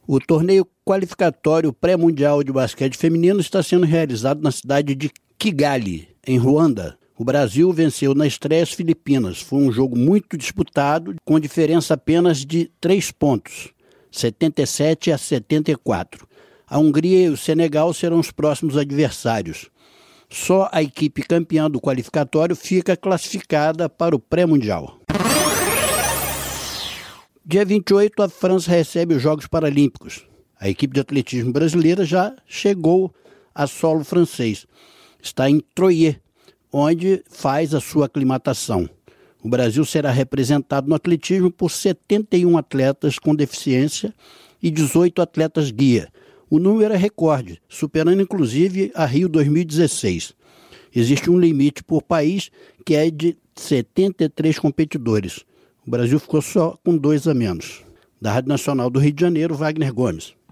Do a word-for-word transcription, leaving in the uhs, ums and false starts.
O torneio qualificatório pré-mundial de basquete feminino está sendo realizado na cidade de Kigali, em Ruanda. O Brasil venceu na estreia as Filipinas. Foi um jogo muito disputado, com diferença apenas de três pontos, setenta e sete a setenta e quatro. A Hungria e o Senegal serão os próximos adversários. Só a equipe campeã do qualificatório fica classificada para o pré-mundial. Dia vinte e oito, a França recebe os Jogos Paralímpicos. A equipe de atletismo brasileira já chegou a solo francês. Está em Troyes, onde faz a sua aclimatação. O Brasil será representado no atletismo por setenta e um atletas com deficiência e dezoito atletas guia. O número é recorde, superando inclusive a Rio dois mil e dezesseis. Existe um limite por país que é de setenta e três competidores. O Brasil ficou só com dois a menos. Da Rádio Nacional do Rio de Janeiro, Wagner Gomes.